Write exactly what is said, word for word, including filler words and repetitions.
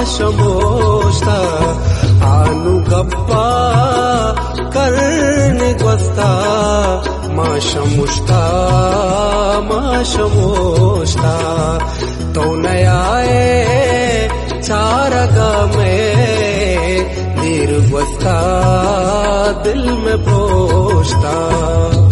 మాషమోస్తా ఆను గప్పా కర్ని గొస్తా మాషముస్తా మాషమోస్తా तो नयाए चारगा में दीर वस्ता दिल में पोस्ता।